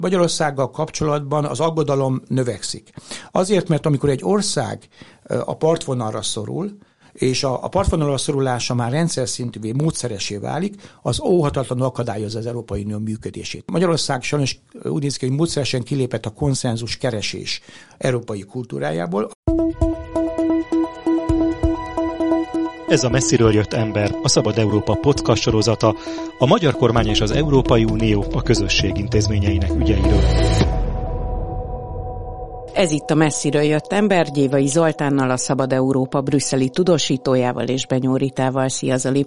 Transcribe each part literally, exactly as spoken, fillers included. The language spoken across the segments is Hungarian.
Magyarországgal kapcsolatban az aggodalom növekszik. Azért, mert amikor egy ország a partvonalra szorul, és a, a partvonalra szorulása már rendszer szintűvé, módszeressé válik, az óhatatlanul akadályozza az Európai Unió működését. Magyarország sajnos úgy néz ki, hogy módszeresen kilépett a konszenzus keresés európai kultúrájából. Ez a Messziről jött ember, a Szabad Európa podcast sorozata, a magyar kormány és az Európai Unió a közösség intézményeinek ügyeiről. Ez itt a Messziről jött ember, Gyévai Zoltánnal, a Szabad Európa brüsszeli tudósítójával és Benyó Ritával. Szia, Zoli!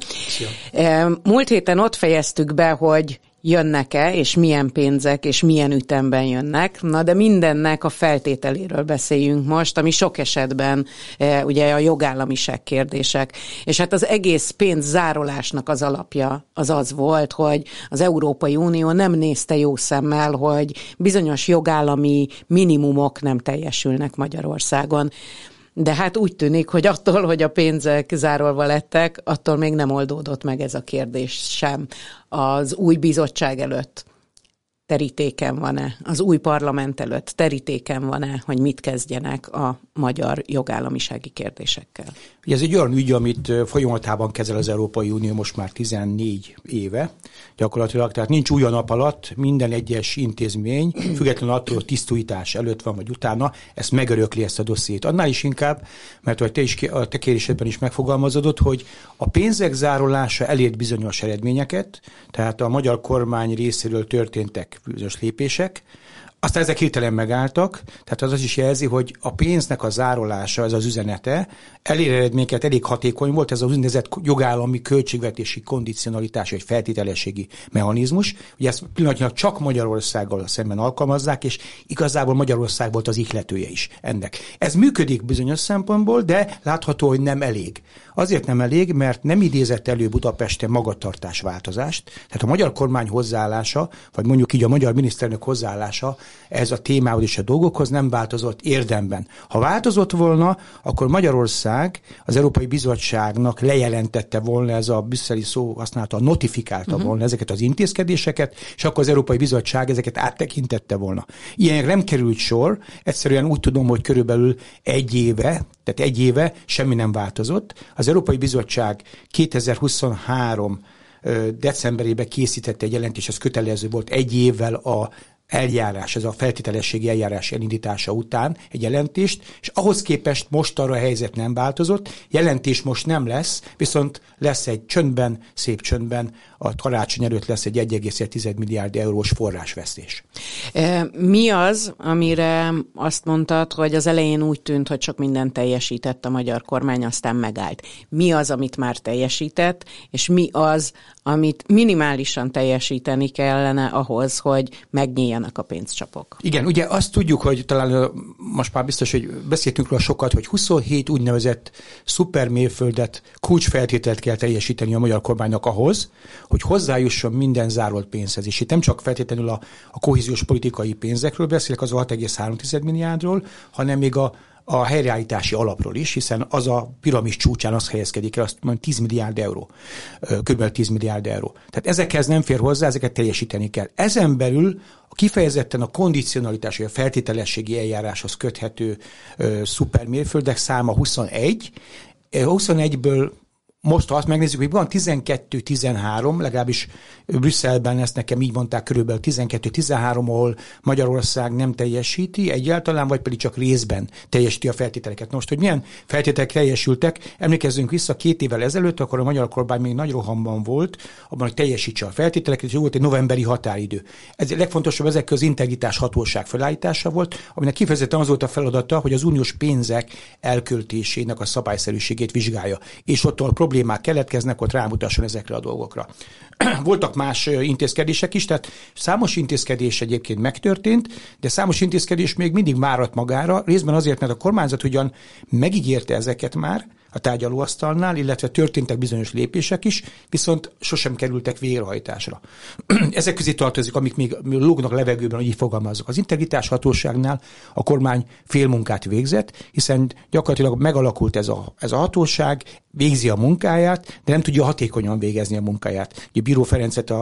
Szia. Múlt héten ott fejeztük be, hogy jönnek-e, és milyen pénzek, és milyen ütemben jönnek. Na, de mindennek a feltételéről beszéljünk most, ami sok esetben e, ugye a jogállamiság kérdések. És hát az egész pénzzárolásnak az alapja az az volt, hogy az Európai Unió nem nézte jó szemmel, hogy bizonyos jogállami minimumok nem teljesülnek Magyarországon. De hát úgy tűnik, hogy attól, hogy a pénzek zárolva lettek, attól még nem oldódott meg ez a kérdés sem. Az új bizottság előtt terítéken van-e, az új parlament előtt terítéken van-e, hogy mit kezdjenek a magyar jogállamisági kérdésekkel? Ugye ez egy olyan ügy, amit folyamatában kezel az Európai Unió most már tizennégy éve, gyakorlatilag, tehát nincs új a nap alatt, minden egyes intézmény, függetlenül attól, hogy tisztújítás előtt van vagy utána, ezt megörökli ezt a dossziét. Annál is inkább, mert hogy te is, a te kérésedben is megfogalmazódott, hogy a pénzek zárolása elért bizonyos eredményeket, tehát a magyar kormány részéről történtek bizonyos lépések, aztán ezek hirtelen megálltak, tehát az az is jelzi, hogy a pénznek a zárolása, ez az üzenete, elér eredményeket elég hatékony volt, ez az úgynevezett jogállami költségvetési kondicionalitás, vagy feltételességi mechanizmus. Ugye ezt pillanatnyilag csak Magyarországgal szemben alkalmazzák, és igazából Magyarország volt az ihletője is ennek. Ez működik bizonyos szempontból, de látható, hogy nem elég. Azért nem elég, mert nem idézett elő Budapesten magatartásváltozást, tehát a magyar kormány hozzáállása, vagy mondjuk így a magyar miniszterelnök hozzáállása ez a témához és a dolgokhoz nem változott érdemben. Ha változott volna, akkor Magyarország az Európai Bizottságnak lejelentette volna, ez a brüsszeli szó használta, notifikálta uh-huh. volna ezeket az intézkedéseket, és akkor az Európai Bizottság ezeket áttekintette volna. Ilyenek nem került sor, egyszerűen úgy tudom, hogy körülbelül egy éve, tehát egy éve semmi nem változott. Az Európai Bizottság kétezer-huszonhárom decemberében készítette egy jelentést, ez kötelező volt egy évvel a eljárás, ez a feltételességi eljárás elindítása után egy jelentést, és ahhoz képest most arra a helyzet nem változott, jelentés most nem lesz, viszont lesz egy csöndben, szép csöndben, a karácsony előtt lesz egy egy egész egy milliárd eurós forrásvesztés. Mi az, amire azt mondtad, hogy az elején úgy tűnt, hogy sok mindent teljesített a magyar kormány, aztán megállt. Mi az, amit már teljesített, és mi az, amit minimálisan teljesíteni kellene ahhoz, hogy megnyíljanak a pénzcsapok? Igen, ugye azt tudjuk, hogy talán most már biztos, hogy beszéltünk róla sokat, hogy huszonhét úgynevezett szupermérföldet, kulcsfeltételt kell teljesíteni a magyar kormánynak ahhoz, hogy hozzájusson minden zárolt pénzhez. És itt nem csak feltétlenül a, a kohéziós politikai pénzekről beszélek, az a hat egész három milliárdról, hanem még a a helyreállítási alapról is, hiszen az a piramis csúcsán az helyezkedik el, azt mondom, tíz milliárd euró, kb. tíz milliárd euró. Tehát ezekhez nem fér hozzá, ezeket teljesíteni kell. Ezen belül kifejezetten a kondicionalitás, vagy a feltételességi eljáráshoz köthető szupermérföldek száma huszonegy. huszonegyből most, ha azt megnézzük, hogy van tizenkettő tizenhárom, legalábbis Brüsszelben ezt nekem így mondták, körülbelül tizenkettő tizenhárom, ahol Magyarország nem teljesíti egyáltalán, vagy pedig csak részben teljesíti a feltételeket. Most, hogy milyen feltételek teljesültek, emlékezzünk vissza két évvel ezelőtt, akkor a magyar kormány még nagy rohamban volt, abban, hogy teljesítse a feltételeket, és volt egy novemberi határidő. Ez a legfontosabb ezek az integritás hatóság felállítása volt, aminek kifejezetten az volt a feladata, hogy az uniós pénzek elköltésének a szabályszerűségét vizsgálja. És ott a problémák keletkeznek, ott rámutasson ezekre a dolgokra. Voltak más intézkedések is, tehát számos intézkedés egyébként megtörtént, de számos intézkedés még mindig várat magára, részben azért, mert a kormányzat ugyan megígérte ezeket már a tárgyalóasztalnál, illetve történtek bizonyos lépések is, viszont sosem kerültek végrehajtásra. Ezek közé tartozik, amik még lógnak levegőben, hogy így fogalmazok. Az integritás hatóságnál a kormány félmunkát végzett, hiszen gyakorlatilag megalakult ez a, ez a hatóság, végzi a munkáját, de nem tudja hatékonyan végezni a munkáját. Ugye Bíró Ferencet a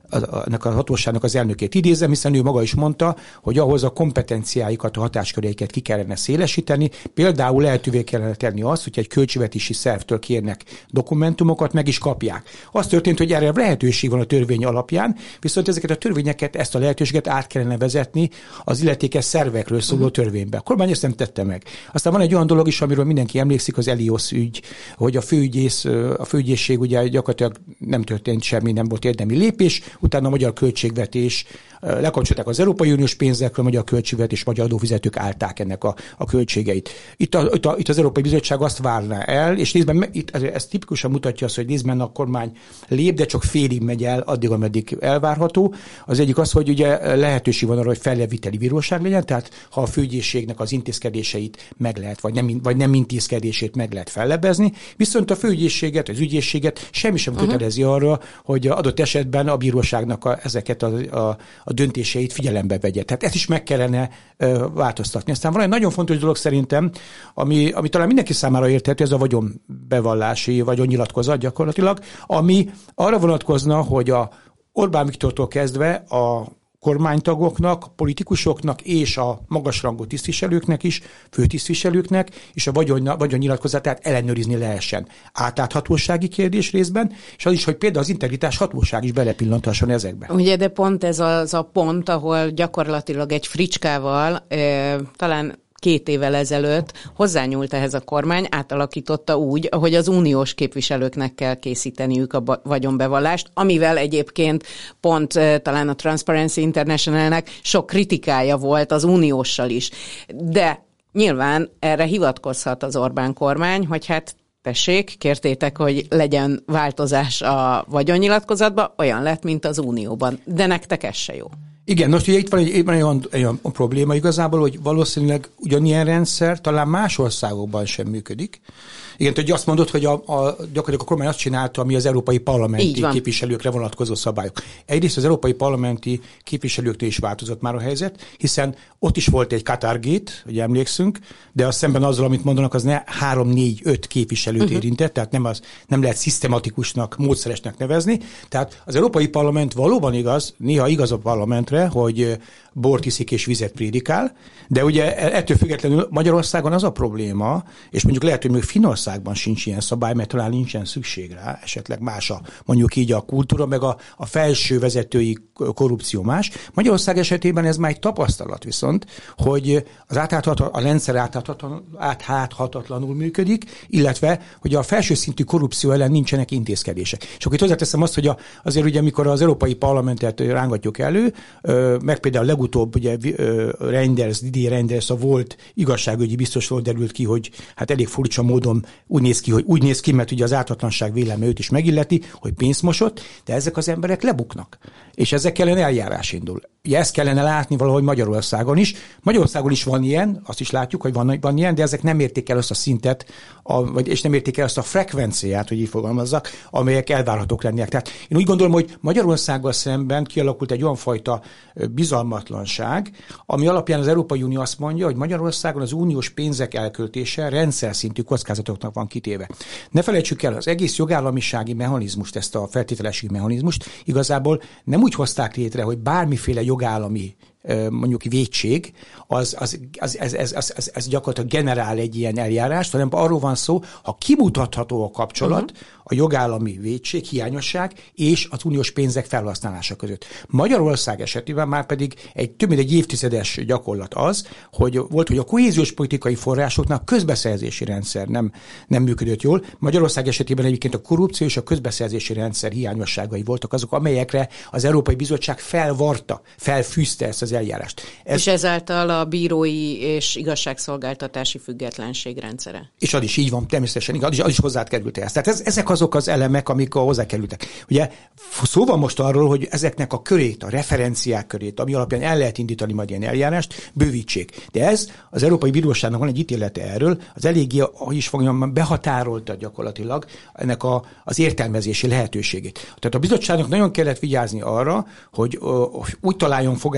ennek a hatóságnak az elnökét idézem, hiszen ő maga is mondta, hogy ahhoz a kompetenciáikat, a hatásköreiket ki kellene szélesíteni. Például lehetővé kellene tenni azt, hogy egy költségvetési szervtől kérnek dokumentumokat, meg is kapják. Az történt, hogy erre lehetőség van a törvény alapján, viszont ezeket a törvényeket, ezt a lehetőséget át kellene vezetni az illetékes szervekről szóló törvénybe. A kormány ezt nem tette meg. Aztán van egy olyan dolog is, amiről mindenki emlékszik, az Elios ügy, hogy a főügyész, a főügyészség ugye gyakorlatilag nem történt semmi, nem volt érdemi lépés, utána a magyar költségvetés, lekapcsolták az Európai Uniós pénzekről, a magyar költségvetés, magyar adófizetők állták ennek a, a költségeit. Itt, a, itt, a, itt az Európai Bizottság azt várná el, és részben itt, ez tipikusan mutatja azt, hogy részben a kormány lép, de csak félig megy el, addig, ameddig elvárható. Az egyik az, hogy ugye lehetőség van arra, hogy felleviteli bíróság legyen, tehát ha a főügyészségnek az intézkedéseit meg lehet, vagy nem, vagy nem intézkedését meg lehet fellebezni, viszont a főügyészséget, az ügyészséget semmi sem kötelezi uh-huh. arra, hogy adott esetben a bíróságnak a, ezeket a, a, a döntéseit figyelembe vegye. Tehát ezt is meg kellene ö, változtatni. Aztán van egy nagyon fontos dolog szerintem, ami, ami talán mindenki számára érthető, ez a vagyonbevallási, vagyonnyilatkozat gyakorlatilag, ami arra vonatkozna, hogy a Orbán Viktortól kezdve a kormánytagoknak, politikusoknak és a magasrangú tisztviselőknek is, főtisztviselőknek és a vagyon, vagyonnyilatkozatát ellenőrizni lehessen. Átláthatósági kérdés részben, és az is, hogy például az integritás hatóság is belepillanthasson ezekbe. Ugye, de pont ez az a pont, ahol gyakorlatilag egy fricskával e, talán két évvel ezelőtt hozzányúlt ehhez a kormány, átalakította úgy, ahogy az uniós képviselőknek kell készíteniük a vagyonbevallást, amivel egyébként pont eh, talán a Transparency Internationalnek sok kritikája volt az unióssal is. De nyilván erre hivatkozhat az Orbán kormány, hogy hát tessék, kértétek, hogy legyen változás a vagyonnyilatkozatban, olyan lett, mint az unióban. De nektek ez se jó. Igen, most ugye itt van egy, egy, egy olyan, olyan probléma igazából, hogy valószínűleg ugyanilyen rendszer talán más országokban sem működik. Igen, hogy azt mondod, hogy a, a, gyakorlatilag a kormány azt csinálta, ami az európai parlamenti képviselőkre vonatkozó szabályok. Egyrészt az európai parlamenti képviselőknél is változott már a helyzet, hiszen ott is volt egy Qatargate, hogy emlékszünk, de az szemben azzal, amit mondanak, az ne három, négy, öt képviselőt uh-huh. érintett, tehát nem, az, nem lehet szisztematikusnak, módszeresnek nevezni. Tehát az európai parlament valóban igaz, néha igaz a parlamentre, hogy bort iszik és vizet prédikál, de ugye ettől függetlenül Magyarországon az a probléma, és mondjuk lehet, hogy még Finnországban sincs ilyen szabály, mert talán nincsen szükség rá, esetleg más a, mondjuk így a kultúra, meg a, a felső vezetői korrupció más. Magyarország esetében ez már egy tapasztalat viszont, hogy az átháthatatlan, a rendszer átháthatatlanul működik, illetve, hogy a felső szintű korrupció ellen nincsenek intézkedések. És akkor itt hozzáteszem azt, hogy a, azért ugye, amikor az Európai Parlamentet rángatjuk elő, meg például legutóbb ugye Reinders, Didier Reinders, a volt igazságügyi biztosról derült ki, hogy hát elég furcsa módon úgy néz ki, hogy úgy néz ki, mert ugye az ártatlanság vélelme őt is megilleti, hogy pénzt mosott, de ezek az emberek lebuknak. És ezek ellen eljárás indul. Ugye ezt kellene látni valahogy Magyarországon is. Magyarországon is van ilyen, azt is látjuk, hogy van, van ilyen, de ezek nem érték el azt a szintet, a, vagy, és nem érték el azt a frekvenciát, hogy így fogalmazzak, amelyek elvárhatók lennének. Tehát én úgy gondolom, hogy Magyarországgal szemben kialakult egy olyan fajta bizalmatlanság, ami alapján az Európai Unió azt mondja, hogy Magyarországon az uniós pénzek elköltése rendszer szintű kockázatoknak van kitéve. Ne felejtsük el, az egész jogállamisági mechanizmust, ezt a feltételességi mechanizmust igazából nem úgy hozták létre, hogy bármiféle jogállami mondjuk vétség, az, az, az, az, az, az, az, az gyakorlatilag generál egy ilyen eljárást, hanem arról van szó, ha kimutatható a kapcsolat, uh-huh. a jogállami vétség, hiányosság és az uniós pénzek felhasználása között. Magyarország esetében már pedig egy több mint egy évtizedes gyakorlat az, hogy volt, hogy a kohéziós politikai forrásoknak közbeszerzési rendszer nem, nem működött jól. Magyarország esetében egyébként a korrupció és a közbeszerzési rendszer hiányosságai voltak azok, amelyekre az Európai Bizottság felvarta, felfűzte ezt az eljárást. Ez, és ezáltal a bírói és igazságszolgáltatási függetlenség rendszere. És az is így van, természetesen, az is, az is hozzákerült ehhez. Tehát ez, ezek azok az elemek, amik hozzákerültek. Ugye szó van most arról, hogy ezeknek a körét, a referenciák körét, ami alapján el lehet indítani majd ilyen eljárást, bővítsék. De ez az Európai Bíróságnak van egy ítélete erről, az eléggé, ahogy is fogjam, behatárolta gyakorlatilag ennek a, az értelmezési lehetőségét. Tehát a bizottságnak nagyon kellett vigyázni arra, hogy ö, úgy találjon fogás mondjuk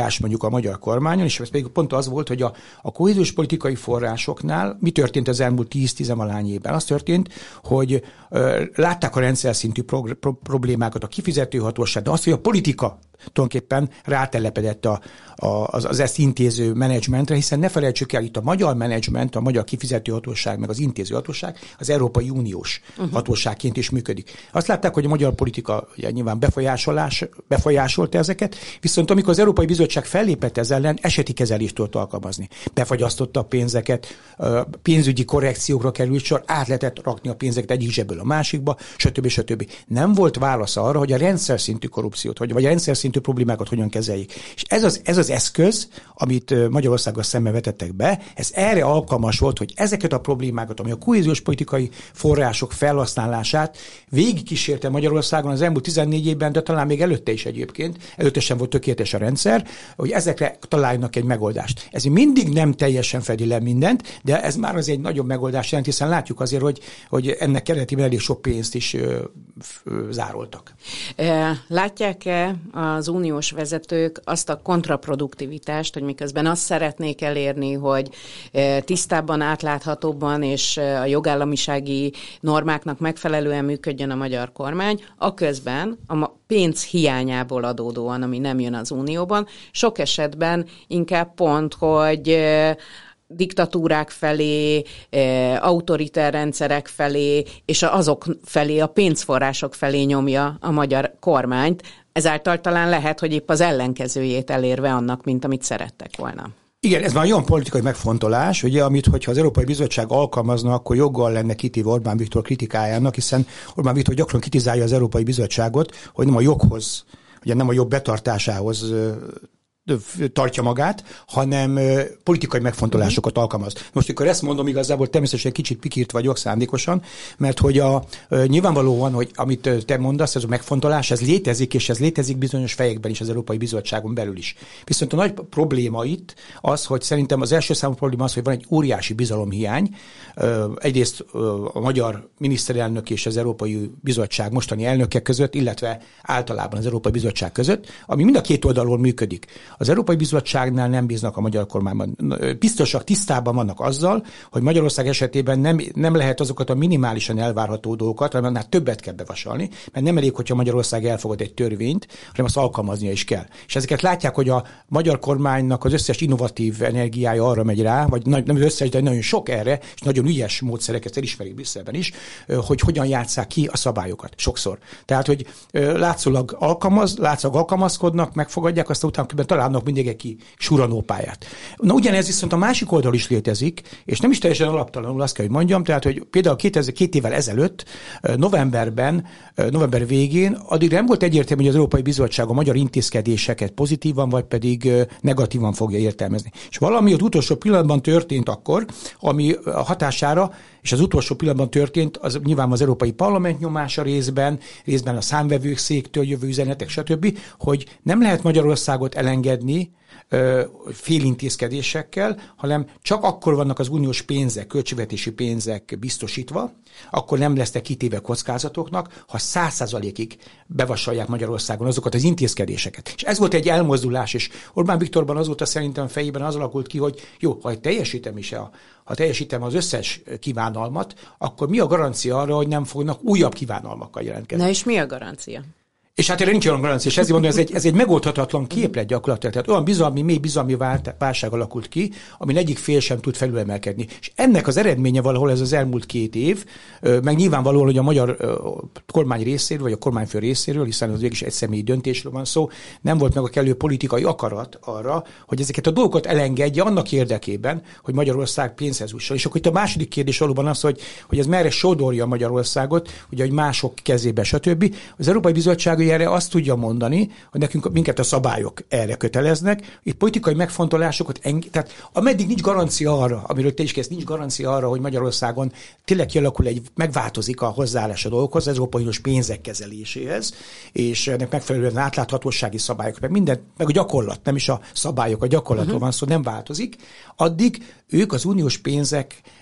a magyar kormányon, és ez pedig pont az volt, hogy a, a kohéziós politikai forrásoknál mi történt az elmúlt tíz-tizenvalány évben? Az történt, hogy ö, látták a rendszer szintű pro, pro, problémákat, a kifizetőhatóság, de azt, hogy a politika tulajdonképpen rátelepedett a, a, az, az ezt intéző menedzsmentre, hiszen ne felejtsük el, itt a magyar menedzsment, a magyar kifizetőhatóság, meg az intézőhatóság az Európai Uniós uh-huh. hatóságként is működik. Azt látták, hogy a magyar politika ugye, nyilván befolyásolás, befolyásolta ezeket, viszont amikor az Európai Bizottság fellépett ez ellen, eseti kezelést tudott alkalmazni. Befagyasztotta a pénzeket, pénzügyi korrekciókra került sor, át lehetett rakni a pénzeket egyik zsebből a másikba, stb. stb. Nem volt válasz arra, hogy a rendszer szintű korrupciót, vagy, vagy a rendszer szintű problémákat hogyan kezeljék. És ez az, ez az eszköz, amit Magyarországgal szemben vetettek be, ez erre alkalmas volt, hogy ezeket a problémákat, ami a kohéziós politikai források felhasználását végigkísérte Magyarországon az elmúlt tizennégy évben, de talán még előtte is egyébként, előtte sem volt tökéletes a rendszer, hogy ezekre találjanak egy megoldást. Ez mindig nem teljesen fedi le mindent, de ez már az egy nagyobb megoldás jelent, hiszen látjuk azért, hogy, hogy ennek keretében elég sok pénzt is ö, ö, zároltak. Látják-e az uniós vezetők azt a kontraproduktivitást, hogy miközben azt szeretnék elérni, hogy tisztábban, átláthatóbban és a jogállamisági normáknak megfelelően működjön a magyar kormány, aközben a pénz hiányából adódóan, ami nem jön az unióban, sok esetben inkább pont, hogy diktatúrák felé, autoritár rendszerek felé, és azok felé, a pénzforrások felé nyomja a magyar kormányt. Ezáltal talán lehet, hogy épp az ellenkezőjét elérve annak, mint amit szerettek volna. Igen, ez már olyan politikai megfontolás, ugye, amit, hogyha az Európai Bizottság alkalmazna, akkor joggal lenne kitéve Orbán Viktor kritikájának, hiszen Orbán Viktor gyakran kritizálja az Európai Bizottságot, hogy nem a joghoz, ugye nem a jog betartásához tartja magát, hanem politikai megfontolásokat uh-huh. alkalmaz. Most, amikor ezt mondom, igazából természetesen kicsit pikírt vagyok szándékosan, mert hogy a, nyilvánvalóan, hogy amit te mondasz, ez a megfontolás, ez létezik, és ez létezik bizonyos fejekben is az Európai Bizottságon belül is. Viszont a nagy probléma itt az, hogy szerintem az első számú probléma az, hogy van egy óriási bizalomhiány. Egyrészt a magyar miniszterelnök és az Európai Bizottság mostani elnöke között, illetve általában az Európai Bizottság között, ami mind a két oldalról működik. Az Európai Bizottságnál nem bíznak a magyar kormányban. Biztosak, tisztában vannak azzal, hogy Magyarország esetében nem, nem lehet azokat a minimálisan elvárható dolgokat, hanem annál többet kell bevasalni, mert nem elég, hogyha Magyarország elfogad egy törvényt, hanem azt alkalmaznia is kell. És ezeket látják, hogy a magyar kormánynak az összes innovatív energiája arra megy rá, vagy nem az összes, de nagyon sok erre, és nagyon ügyes módszereket elismerik Brüsszelben is, hogy hogyan játsszák ki a szabályokat. Sokszor. Tehát, hogy látszólag alkalmaz, látszólag alkalmazkodnak, megfogadják, azt utána találnak mindig egy suranópályát. Na ugyanez viszont a másik oldal is létezik, és nem is teljesen alaptalanul azt kell, hogy mondjam, tehát, hogy például két, két évvel ezelőtt, novemberben, november végén, addig nem volt egyértelmű, hogy az Európai Bizottság a magyar intézkedéseket pozitívan, vagy pedig negatívan fogja értelmezni. És valami az utolsó pillanatban történt akkor, ami a hatására, és az utolsó pillanatban történt, az nyilván az Európai Parlament nyomása részben, részben a számvevőszéktől jövő üzenetek, stb., hogy nem lehet Magyarországot elengedni félintézkedésekkel, hanem csak akkor vannak az uniós pénzek, költségvetési pénzek biztosítva, akkor nem lesznek kitéve kockázatoknak, ha száz százalékig bevasalják Magyarországon azokat az intézkedéseket. És ez volt egy elmozdulás, és Orbán Viktorban azóta szerintem fejében az alakult ki, hogy jó, ha teljesítem is, a, ha teljesítem az összes kívánalmat, akkor mi a garancia arra, hogy nem fognak újabb kívánalmakkal jelentkezni? Na és mi a garancia? És hát erre nincs olyan garancia, és ezért mondom, ez egy, ez egy megoldhatatlan képlet gyakorlatilag. Tehát olyan bizalmi, mély bizalmi válság alakult ki, amin egyik fél sem tud felülemelkedni. És ennek az eredménye valahol ez az elmúlt két év, meg nyilvánvalóan, hogy a magyar kormány részéről, vagy a kormányfő részéről, hiszen az végig egy személyi döntésről van szó, nem volt meg a kellő politikai akarat arra, hogy ezeket a dolgokat elengedje annak érdekében, hogy Magyarország pénzhez jusson. És akkor itt a második kérdés valóban az, hogy, hogy ez merre sodorja Magyarországot, ugye, hogy mások kezébe, stb. Az Európai Bizottság erre azt tudja mondani, hogy nekünk minket a szabályok erre köteleznek. Itt politikai megfontolásokat, eng- tehát ameddig nincs garancia arra, amiről te is kezd, nincs garancia arra, hogy Magyarországon tényleg kialakul egy, megváltozik a hozzáállás a dolgokhoz, az Európai Uniós pénzek kezeléséhez, és ennek megfelelően átláthatósági szabályok, meg minden, meg a gyakorlat, nem is a szabályok, a gyakorlatról uh-huh. van szó, nem változik, addig ők az uniós pénzek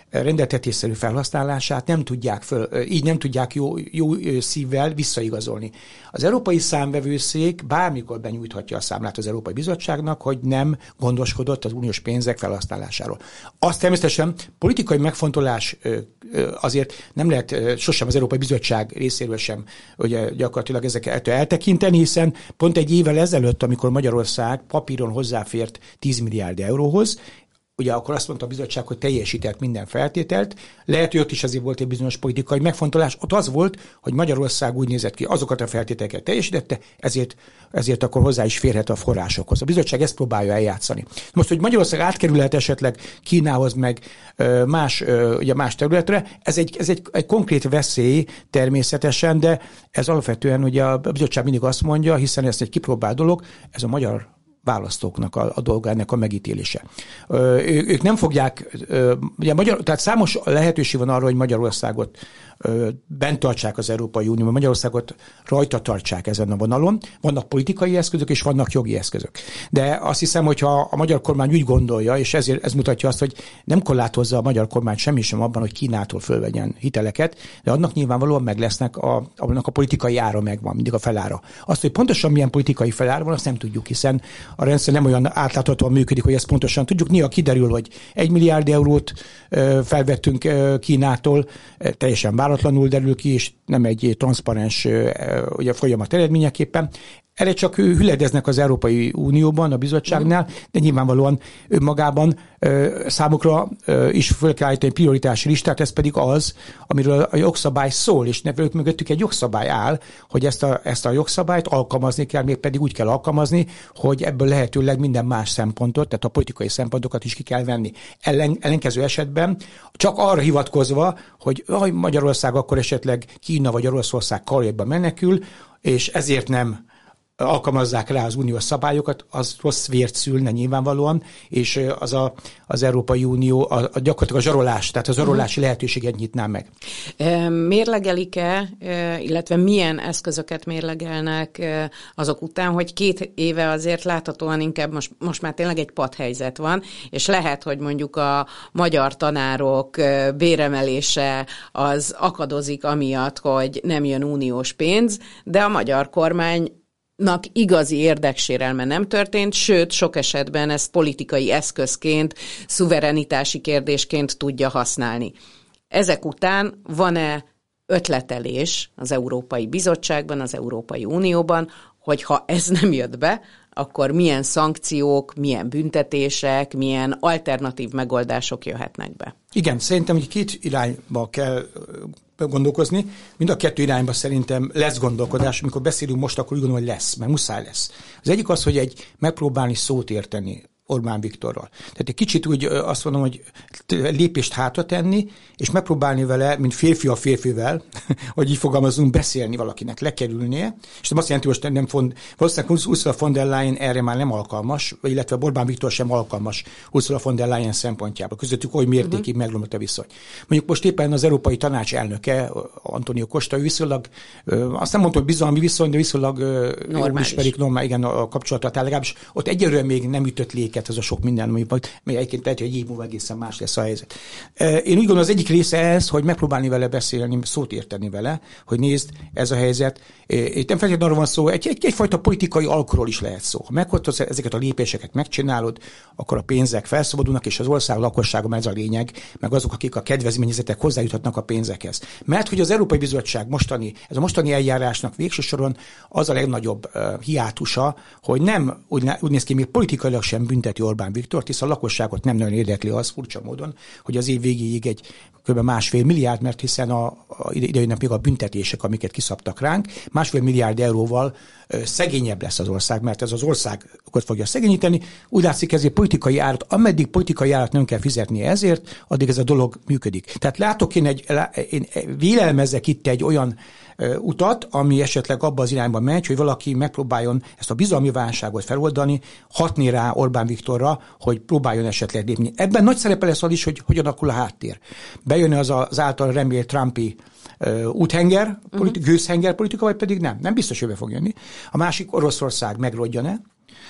rendeltetésszerű felhasználását nem tudják föl, így nem tudják jó, jó szívvel visszaigazolni. Az Európai Számvevőszék bármikor benyújthatja a számlát az Európai Bizottságnak, hogy nem gondoskodott az uniós pénzek felhasználásáról. Azt természetesen politikai megfontolás azért nem lehet sosem az Európai Bizottság részéről sem ugye, gyakorlatilag ezeket eltekinteni, hiszen pont egy évvel ezelőtt, amikor Magyarország papíron hozzáfért tíz milliárd euróhoz, ugye akkor azt mondta a bizottság, hogy teljesített minden feltételt, lehet, hogy ott is azért volt egy bizonyos politikai megfontolás, ott az volt, hogy Magyarország úgy nézett ki, azokat a feltételeket teljesítette, ezért, ezért akkor hozzá is férhet a forrásokhoz. A bizottság ezt próbálja eljátszani. Most, hogy Magyarország átkerülhet esetleg Kínához, meg más, ugye más területre, ez egy, ez egy, egy konkrét veszély természetesen, de ez alapvetően ugye a bizottság mindig azt mondja, hiszen ez egy kipróbált dolog, ez a magyar választóknak a, a dolga ennek a megítélése. Ö, ő, ők nem fogják, ö, ugye Magyar, tehát számos lehetőség van arra, hogy Magyarországot ö, bent tartsák az Európai Unióban, Magyarországot rajta tartsák ezen a vonalon. Vannak politikai eszközök, és vannak jogi eszközök. De azt hiszem, hogyha a magyar kormány úgy gondolja, és ezért ez mutatja azt, hogy nem korlátozza a magyar kormány semmi sem abban, hogy Kínától fölvegyen hiteleket, de annak nyilvánvalóan meg lesznek, a, annak a politikai ára megvan, mindig a felára. Azt, hogy pontosan milyen politikai felára van, azt nem tudjuk, hiszen a rendszer nem olyan átláthatóan működik, hogy ezt pontosan tudjuk. Néha kiderül, hogy egy milliárd eurót felvettünk Kínától, teljesen váratlanul derül ki, és nem egy transzparens ugye, folyamat eredményeképpen. Erre csak hüledeznek az Európai Unióban, a bizottságnál, de nyilvánvalóan önmagában számukra is fel kell állítani prioritási listát, ez pedig az, amiről a jogszabály szól, és ők mögöttük egy jogszabály áll, hogy ezt a, ezt a jogszabályt alkalmazni kell, még pedig úgy kell alkalmazni, hogy ebből lehetőleg minden más szempontot, tehát a politikai szempontokat is ki kell venni. Ellen, ellenkező esetben csak arra hivatkozva, hogy ah, Magyarország akkor esetleg Kína vagy Oroszország karjaiba menekül, és ezért nem alkalmazzák rá az uniós szabályokat, az rossz vért szülne nyilvánvalóan, és az a, az Európai Unió a, a gyakorlatilag a zsarolás, tehát a zsarolási lehetőséget nyitná meg. Mérlegelik-e, illetve milyen eszközöket mérlegelnek azok után, hogy két éve azért láthatóan inkább most, most már tényleg egy patthelyzet van, és lehet, hogy mondjuk a magyar tanárok béremelése az akadozik amiatt, hogy nem jön uniós pénz, de a magyar kormány igazi érdeksérelme nem történt, sőt, sok esetben ezt politikai eszközként, szuverenitási kérdésként tudja használni. Ezek után van-e ötletelés az Európai Bizottságban, az Európai Unióban, hogy ha ez nem jött be, akkor milyen szankciók, milyen büntetések, milyen alternatív megoldások jöhetnek be? Igen, szerintem, hogy két irányba kell gondolkozni. Mind a kettő irányba szerintem lesz gondolkodás. Amikor beszélünk most, akkor úgy gondolom, hogy lesz, mert muszáj lesz. Az egyik az, hogy egy megpróbálni szót érteni Orbán Viktorral. Tehát egy kicsit úgy azt mondom, hogy lépést hátra tenni, és megpróbálni vele, mint férfi a férfivel, hogy így fogalmazunk, beszélni valakinek, lekerülnie, és nem azt jelenti, hogy nem font, valószínűleg Ursula von der Leyen erre már nem alkalmas, illetve Orbán Viktor sem alkalmas Ursula von der Leyen szempontjából. Közöttük oly mértékig uh-huh. megromlott a viszony. Mondjuk most éppen az Európai Tanács elnöke, Antonio Costa, ő viszonylag, azt nem mondtam, hogy bizalmi viszony, de viszonylag jól ismerik normál, igen, a kapcsolatot, legalábbis ott egyelőre még nem ütött léket ez a sok minden, ami egyébként lehet, hogy egy év múlva egészen más lesz a helyzet. Én úgy gondolom, az egyik része ez, hogy megpróbálni vele beszélni, szót érteni vele, hogy nézd, ez a helyzet. Itt nem feltétlenül arról van szó, egy, egy, egyfajta politikai alkuról is lehet szó. Ha meghozod ezeket a lépéseket, megcsinálod, akkor a pénzek felszabadulnak, és az ország lakossága, ez a lényeg, meg azok, akik a kedvezményezetek hozzájuthatnak a pénzekhez. Mert hogy az Európai Bizottság mostani, ez a mostani eljárásnak végső soron az a legnagyobb uh, hiátusa, hogy nem úgy, úgy néz ki, még politikailag sem bünteti Orbán Viktort, hisz a lakosságot nem nagyon érdekli az furcsa módon, hogy az év végéig egy kb. másfél milliárd, mert hiszen a, a ide jönnek még a büntetések, amiket kiszabtak ránk, másfél milliárd euróval ö, szegényebb lesz az ország, mert ez az országot fogja szegényíteni. Úgy látszik, ezért politikai árat, ameddig politikai árat nem kell fizetnie ezért, addig ez a dolog működik. Tehát látok én egy, én vélelmezek itt egy olyan ö, utat, ami esetleg abba az irányba megy, hogy valaki megpróbáljon ezt a bizalmi válságot feloldani, hatni rá Orbán Viktorra, hogy próbáljon esetleg lépni. Ebben nagy szerepe lesz az is, hogy hogyan alakul a háttér. Bejön az az által remélt Trumpi uh, úthenger, politi- uh-huh. gőzhenger politika, vagy pedig nem. Nem biztos, hogy be fog jönni. A másik, Oroszország megrodjan-e,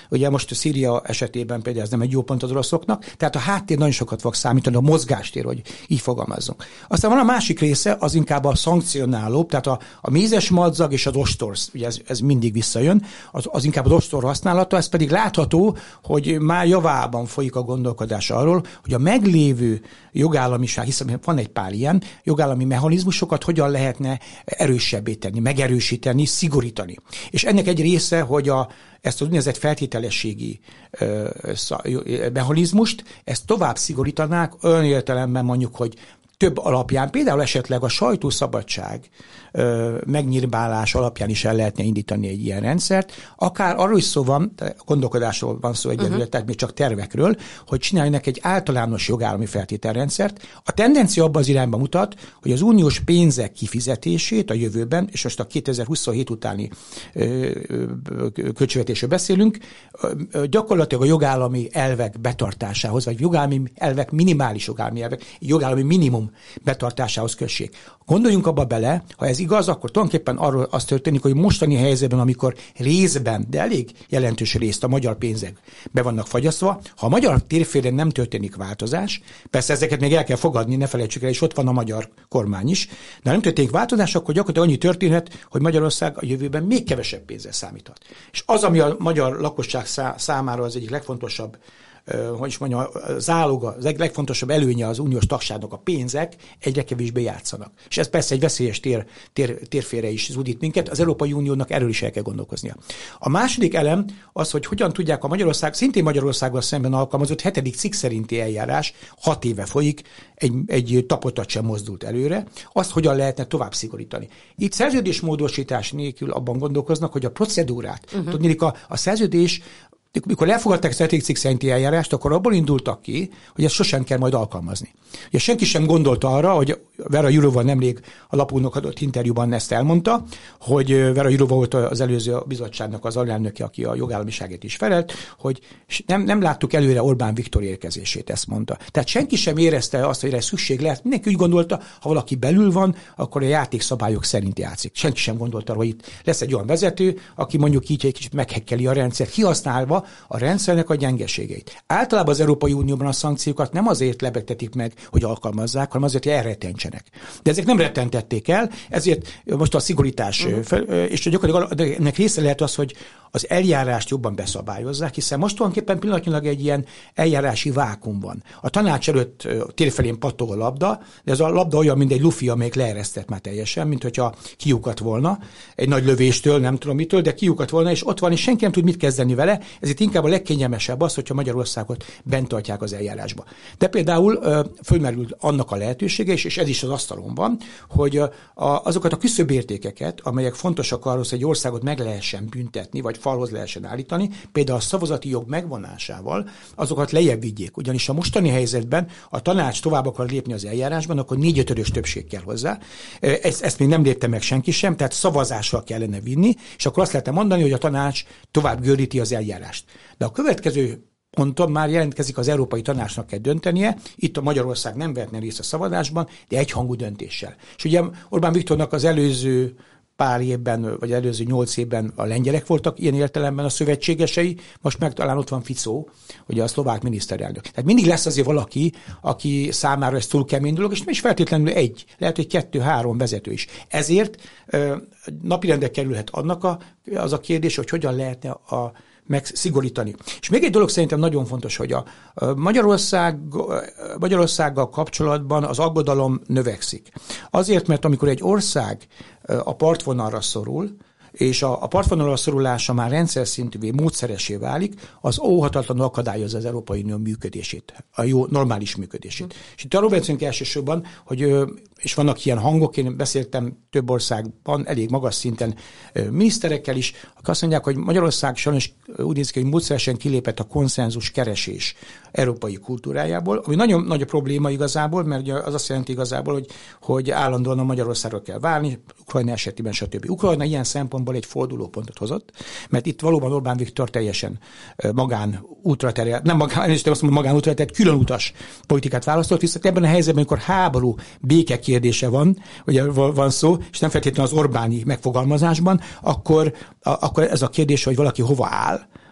Ugye most a Szíria esetében például ez nem egy jó pont az oroszoknak, tehát a háttér nagyon sokat fog számítani, a mozgástér, hogy így fogalmazzunk. Aztán van a másik része, az inkább a szankcionáló, tehát a, a mézes madzag és az ostor, ugye ez, ez mindig visszajön, az, az inkább az ostor használata, ez pedig látható, hogy már javában folyik a gondolkodás arról, hogy a meglévő jogállamiság, hiszen van egy pár ilyen, jogállami mechanizmusokat hogyan lehetne erősebbé tenni, megerősíteni, szigorítani. És ennek egy része, hogy a, ezt az úgynevezett feltételességi ö, mechanizmust, ezt tovább szigorítanák, olyan értelemben mondjuk, hogy több alapján, például esetleg a sajtószabadság ö, megnyírbálás alapján is el lehetne indítani egy ilyen rendszert. Akár arról is szó van, gondolkodásról van szó egyelőre, uh-huh. tehát még csak tervekről, hogy csináljanak egy általános jogállami feltételrendszert. A tendencia abban az irányba mutat, hogy az uniós pénzek kifizetését a jövőben, és most a kétezer-huszonhét utáni ö, ö, költségvetésről beszélünk, ö, gyakorlatilag a jogállami elvek betartásához, vagy jogállami elvek, minimális jogállami elvek, jogállami minimum betartásához kössék. Gondoljunk abba bele, ha ez igaz, akkor tulajdonképpen arról az történik, hogy mostani helyzetben, amikor részben, de elég jelentős részt a magyar pénzek be vannak fagyasztva, ha a magyar térfélen nem történik változás, persze ezeket még el kell fogadni, ne felejtsük el, és ott van a magyar kormány is, de ha nem történik változás, akkor gyakorlatilag annyi történhet, hogy Magyarország a jövőben még kevesebb pénzzel számíthat. És az, ami a magyar lakosság számára az egyik legfontosabb, hogy is mondjam, záloga, az egy legfontosabb előnye az uniós tagságnak, a pénzek egyre kevésbé játszanak. És ez persze egy veszélyes tér, tér, térfélre is zúdít minket, az Európai Uniónak erről is el kell gondolkoznia. A második elem az, hogy hogyan tudják a Magyarország, szintén Magyarországgal szemben alkalmazott hetedik cikk szerinti eljárás, hat éve folyik, egy, egy tapotat sem mozdult előre, azt hogyan lehetne tovább szigorítani. Itt szerződésmódosítás nélkül abban gondolkoznak, hogy a procedúrát, uh-huh. tudnék a, a szerződés, mikor elfogadták a hetedik cikk szerinti eljárást, akkor abból indultak ki, hogy ezt sosem kell majd alkalmazni. Ugye senki sem gondolta arra, hogy Vera Jourová nemrég a Lapónak adott interjúban ezt elmondta, hogy Vera Jourová volt az előző bizottságnak az alelnöke, aki a jogállamiságért is felelt, hogy nem, nem láttuk előre Orbán Viktor érkezését, ezt mondta. Tehát senki sem érezte azt, hogy erre szükség lehet. Mindenki úgy gondolta, ha valaki belül van, akkor a játékszabályok szerint játszik. Senki sem gondolta, hogy itt lesz egy olyan vezető, aki mondjuk így egy kicsit meghekkeli a rendszert, kihasználva a rendszernek a gyengeségeit. Általában az Európai Unióban a szankciókat nem azért lebegtetik meg, hogy alkalmazzák, hanem azért, hogy elrettentsenek. De ezek nem rettentették el, ezért most a szigorítás, uh-huh. és gyakorlatilag ennek része lehet az, hogy az eljárást jobban beszabályozzák, hiszen most tulajdonképpen pillanatnyilag egy ilyen eljárási vákum van. A tanács előtt térfelén pattog a labda, de ez a labda olyan, mint egy lufi, amelyik leeresztett már teljesen, mint hogyha kiukat volna, egy nagy lövéstől, nem tudom mitől, de kiukat volna, és ott van, és senki nem tud mit kezdeni vele, ezért inkább a legkényelmesebb az, hogyha Magyarországot bent tartják az eljárásba. De például fölmerül annak a lehetősége, és, és ez is az asztalon van, hogy a, azokat a küszöbértékeket, amelyek fontosak arról, hogy egy országot meg lehessen büntetni, vagy falhoz lehessen állítani, például a szavazati jog megvonásával, azokat lejjebb vigyék. Ugyanis a mostani helyzetben a tanács tovább akar lépni az eljárásban, akkor négyötödös többség kell hozzá. Ezt, ezt még nem lépte meg senki sem, tehát szavazással kellene vinni, és akkor azt lehetne mondani, hogy a tanács tovább gördíti az eljárást. De a következő ponton már jelentkezik, az Európai Tanácsnak kell döntenie, itt a Magyarország nem vehetne részt a szavazásban, de egyhangú döntéssel. És ugye Orbán Viktornak az előző pár évben, vagy előző nyolc évben a lengyelek voltak ilyen értelemben a szövetségesei, most meg talán ott van Ficó, ugye a szlovák miniszterelnök. Tehát mindig lesz azért valaki, aki számára ez túl kemény dolog, és nem is feltétlenül egy, lehet, hogy kettő-három vezető is. Ezért napirendre kerülhet annak a, az a kérdés, hogy hogyan lehetne a megszigorítani. És még egy dolog szerintem nagyon fontos, hogy a Magyarország, Magyarországgal kapcsolatban az aggodalom növekszik. Azért, mert amikor egy ország a partvonalra szorul, és a, a partvonalra szorulása már rendszer szintűvé, módszeressé válik, az óhatatlanul akadályozza az Európai Unió működését, a jó, normális működését. Mm. És itt arról beszélünk elsősorban, hogy, és vannak ilyen hangok, én beszéltem több országban, elég magas szinten miniszterekkel is, akik azt mondják, hogy Magyarország sajnos úgy néz ki, hogy módszeresen kilépett a konszenzus keresés európai kultúrájából, ami nagyon nagy a probléma igazából, mert az azt jelenti igazából, hogy, hogy állandóan a Magyarországról kell válni, Ukrajna esetében stb. Ukrajna ilyen szempontból egy fordulópontot hozott, mert itt valóban Orbán Viktor teljesen magán útra terel, nem magán, és azt mondom, magán útra, tehát különutas politikát választott, viszont ebben a helyzetben, amikor háború, béke kérdése van, ugye van szó, és nem feltétlenül az Orbáni megfogalmazásban, akkor, a, akkor ez a kérdés, hogy valaki hova áll,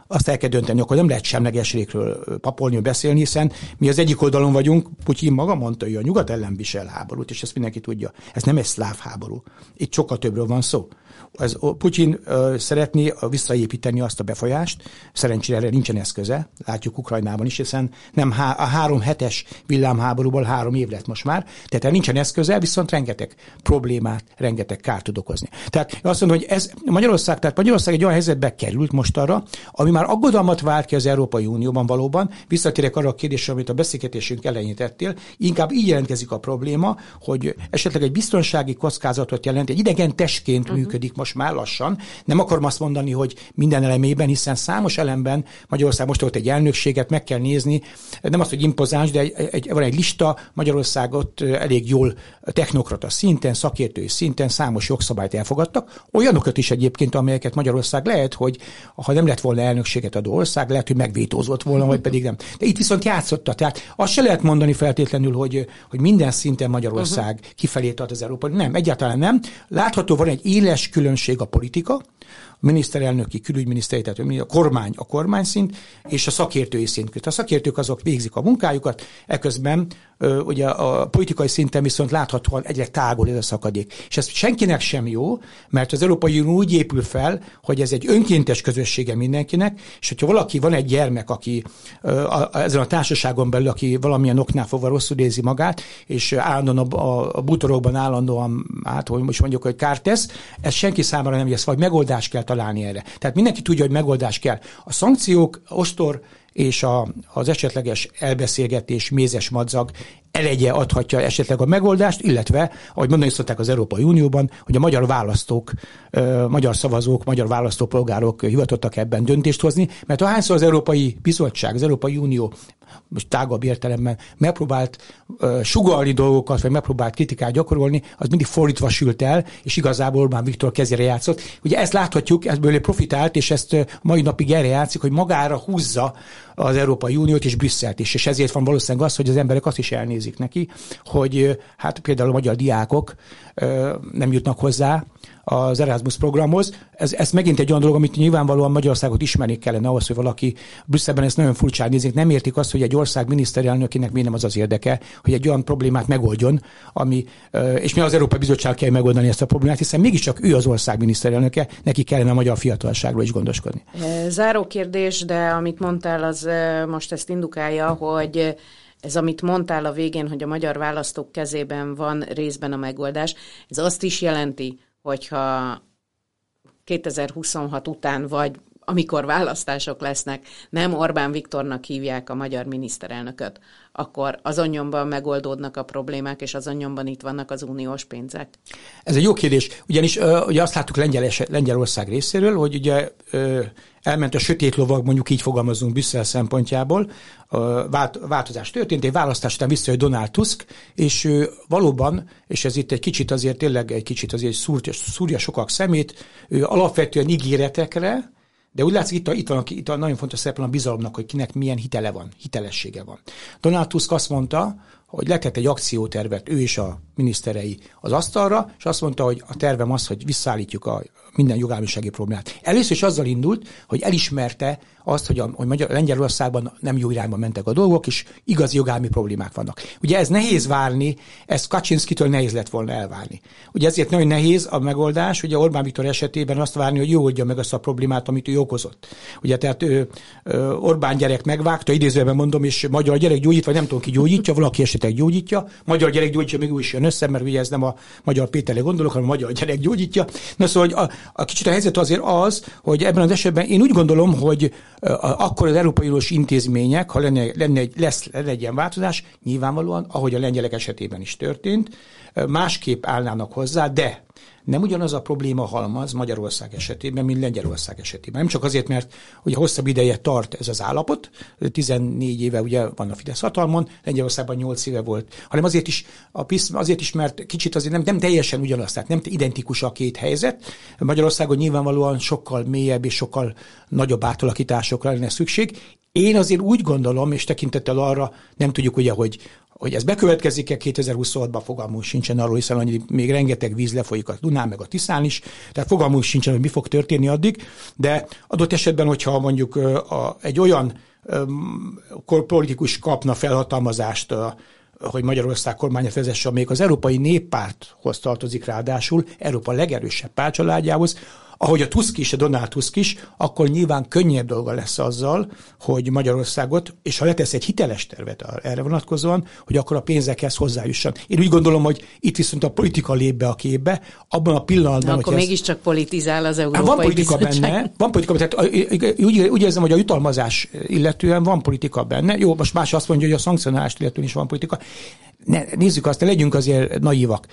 azt el kell dönteni, akkor nem lehet semlegességről papolni, beszélni, hiszen mi az egyik oldalon vagyunk, Putyin maga mondta, hogy a nyugat ellen visel háborút, és ezt mindenki tudja. Ez nem egy szláv háború. Itt sokkal többről van szó. Ez, Putyin uh, szeretné visszaépíteni azt a befolyást, szerencsére erre nincsen eszköze, látjuk Ukrajnában is, hiszen nem há- a három hetes villámháborúból három év lett most már, tehát erre nincsen eszköze, viszont rengeteg problémát, rengeteg kárt tud okozni. Tehát azt mondom, hogy ez Magyarország, tehát Magyarország egy olyan helyzetbe került most arra, ami már aggodalmat vált ki az Európai Unióban valóban, visszatérek arra a kérdésre, amit a beszélgetésünk elején tettél, inkább így jelentkezik a probléma, hogy esetleg egy biztonsági kockázatot jelent, egy idegen testként uh-huh. működik most már lassan. Nem akarom azt mondani, hogy minden elemében, hiszen számos elemben Magyarország most volt egy elnökséget, meg kell nézni, nem az, hogy impozáns, de egy, egy, van egy lista, Magyarországot elég jól technokrata szinten, szakértői szinten számos jogszabályt elfogadtak, olyanokat is egyébként, amelyeket Magyarország lehet, hogy ha nem lett volna elnökséget adó ország, lehet, hogy megvétózott volna, vagy pedig nem. De itt viszont játszotta. Tehát azt se lehet mondani feltétlenül, hogy, hogy minden szinten Magyarország uh-huh. kifelé tart az Európai. Nem, egyáltalán nem. Látható van egy éles különbség a politika, a miniszterelnöki, külügyminiszteri, tehát a kormány, a kormányszint és a szakértői szint között. A szakértők azok végzik a munkájukat, eközben ugye a politikai szinten viszont láthatóan egyre tágul ez a szakadék. És ez senkinek sem jó, mert az Európai Unió úgy épül fel, hogy ez egy önkéntes közössége mindenkinek, és hogyha valaki, van egy gyermek, aki ezen a társaságon belül, aki valamilyen oknál fogva rosszul érzi magát, és állandóan a, a bútorokban állandóan, hát hogy most mondjuk, hogy kárt tesz, ez senki számára nem lesz, vagy megoldást kell találni erre. Tehát mindenki tudja, hogy megoldás kell. A szankciók, ostor és a, az esetleges elbeszélgetés, mézes madzag elegye adhatja esetleg a megoldást, illetve, ahogy mondani szokták az Európai Unióban, hogy a magyar választók, magyar szavazók, magyar választópolgárok hivatottak ebben döntést hozni, mert ahányszor az Európai Bizottság, az Európai Unió most tágabb értelemben megpróbált uh, sugalni dolgokat, vagy megpróbált kritikát gyakorolni, az mindig fordítva sült el, és igazából Orbán Viktor kezére játszott. Ugye ezt láthatjuk, ebből profitált, és ezt uh, mai napig erre játszik, hogy magára húzza az Európai Uniót és Brüsszelt is, és ezért van valószínűleg az, hogy az emberek azt is elnézik neki, hogy uh, hát például a magyar diákok uh, nem jutnak hozzá az Erasmus programhoz. Ez, ez megint egy olyan dolog, amit nyilvánvalóan Magyarországot ismerni kellene ahhoz, hogy valaki Brüsszelben ezt nagyon furcsán nézik. Nem értik azt, hogy egy ország miniszterelnökének miért nem az az érdeke, hogy egy olyan problémát megoldjon, ami, és mi az Európai Bizottság kell megoldani ezt a problémát, hiszen mégiscsak ő az ország miniszterelnöke, neki kellene a magyar fiatalságról is gondoskodni. Záró kérdés, de amit mondtál, az most ezt indukálja, hogy ez, amit mondtál a végén, hogy a magyar választók kezében van részben a megoldás, ez azt is jelenti, hogyha kétezer-huszonhat után, vagy amikor választások lesznek, nem Orbán Viktornak hívják a magyar miniszterelnököt, akkor azon nyomban megoldódnak a problémák, és azon nyomban itt vannak az uniós pénzek? Ez egy jó kérdés. Ugyanis ugye azt láttuk Lengyel, Lengyelország részéről, hogy ugye elment a sötét lovag, mondjuk így fogalmazunk Brüsszel szempontjából, vált, változás történt, egy választás után visszajött Donald Tusk, és valóban, és ez itt egy kicsit azért tényleg egy kicsit azért szúrja, szúrja sokak szemét, alapvetően ígéretekre, de úgy látszik, itt, a, itt van, itt van nagyon fontos szereplő a bizalomnak, hogy kinek milyen hitele van, hitelessége van. Donald Tusk azt mondta, hogy letett egy akciótervet, ő és a miniszterei az asztalra, és azt mondta, hogy a tervem az, hogy visszaállítjuk a minden jogállamisági problémát. Először is azzal indult, hogy elismerte azt, hogy, a, hogy Magyar, Lengyelországban nem jó irányba mentek a dolgok, és igazi jogállami problémák vannak. Ugye ez nehéz várni, ezt Kaczynszkitől nehéz lett volna elvárni. Ugye ezért nagyon nehéz a megoldás, ugye Orbán Viktor esetében azt várni, hogy jó oldja meg azt a problémát, amit ő okozott. Ugye tehát ő, Orbán gyerek megvágta, idézőben mondom, és magyar gyerek gyógyít, vagy nem tudom ki gyógyítja, valaki esetleg gyógyítja, magyar gyerek gyógyítja, még úgy is jön össze, mert ugye ez nem a magyar Péterre gondolok, hanem a magyar gyerek gyógyítja. Na szóval a, a kicsit a helyzet azért az, hogy ebben az esetben én úgy gondolom, hogy akkor az Európai Uniós intézmények, ha lenne, lenne, lesz, lenne egy ilyen változás, nyilvánvalóan, ahogy a lengyelek esetében is történt, másképp állnának hozzá, de nem ugyanaz a probléma halmaz Magyarország esetében, mint Lengyelország esetében. Nem csak azért, mert ugye hosszabb ideje tart ez az állapot, tizennégy éve ugye van a Fidesz hatalmon, Lengyelországban nyolc éve volt, hanem azért is, a PiS, azért is, mert kicsit azért nem, nem teljesen ugyanaz, tehát nem identikus a két helyzet. Magyarországon nyilvánvalóan sokkal mélyebb és sokkal nagyobb átalakításokra lenne szükség. Én azért úgy gondolom, és tekintettel arra nem tudjuk ugye, hogy hogy ez bekövetkezik-e kétezer-huszonhatban, fogalmunk sincsen arról, hiszen annyi, még rengeteg víz lefolyik a Dunán meg a Tiszán is, tehát fogalmunk sincsen, hogy mi fog történni addig, de adott esetben, hogyha mondjuk a, egy olyan um, politikus kapna felhatalmazást, a, hogy Magyarország kormánya vezesse, amelyik az Európai Néppárthoz tartozik ráadásul, Európa legerősebb pártcsaládjához, ahogy a Tusk is, a Donald Tusk is, akkor nyilván könnyebb dolga lesz azzal, hogy Magyarországot, és ha letesz egy hiteles tervet erre vonatkozóan, hogy akkor a pénzekhez hozzájusson. Én úgy gondolom, hogy itt viszont a politika lép be a képbe, abban a pillanatban, hogy akkor mégiscsak ez... politizál az Európai Van politika Bizottság. benne, van politika, tehát úgy, úgy érzem, hogy a jutalmazás illetően van politika benne. Jó, most más azt mondja, hogy a szankcionálást illetően is van politika. Ne, nézzük azt, ne legyünk azért naívak.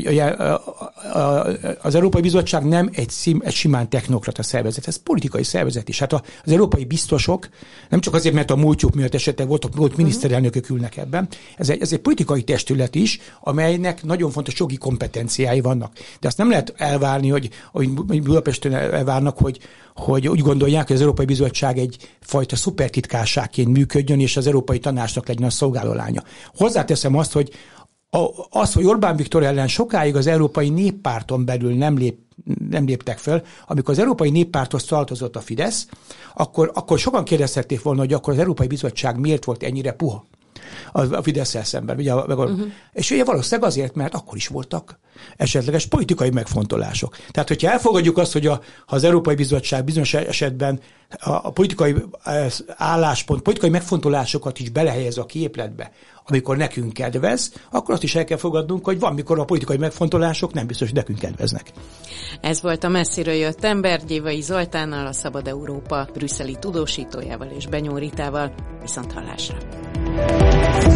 Az Európai Bizottság nem egy, szim, egy simán technokrata szervezet, ez politikai szervezet is. Hát az európai biztosok, nem csak azért, mert a múltjuk miatt esetleg voltak, volt miniszterelnökök ülnek ebben, ez egy, ez egy politikai testület is, amelynek nagyon fontos jogi kompetenciái vannak. De azt nem lehet elvárni, hogy, hogy Budapesten elvárnak, hogy, hogy úgy gondolják, hogy az Európai Bizottság egyfajta szupertitkárságként működjön, és az Európai Tanácsnak legyen a szolgálólánya. Hozzáteszem azt, hogy az, hogy Orbán Viktor ellen sokáig az Európai Néppárton belül nem, lép, nem léptek fel, amikor az Európai Néppárthoz tartozott a Fidesz, akkor, akkor sokan kérdezhették volna, hogy akkor az Európai Bizottság miért volt ennyire puha a Fidesz-szel szemben. Ugye, uh-huh. És ugye valószínűleg azért, mert akkor is voltak esetleges politikai megfontolások. Tehát, hogyha elfogadjuk azt, hogy a, ha az Európai Bizottság bizonyos esetben a, a politikai álláspont, politikai megfontolásokat is belehelyez a képletbe, amikor nekünk kedvez, akkor azt is el kell fogadnunk, hogy van, mikor a politikai megfontolások nem biztos, hogy nekünk kedveznek. Ez volt a Messziről jött ember, Gyévai Zoltánnal, a Szabad Európa brüsszeli tudósítójával és Benyó Ritával. Viszonthallásra!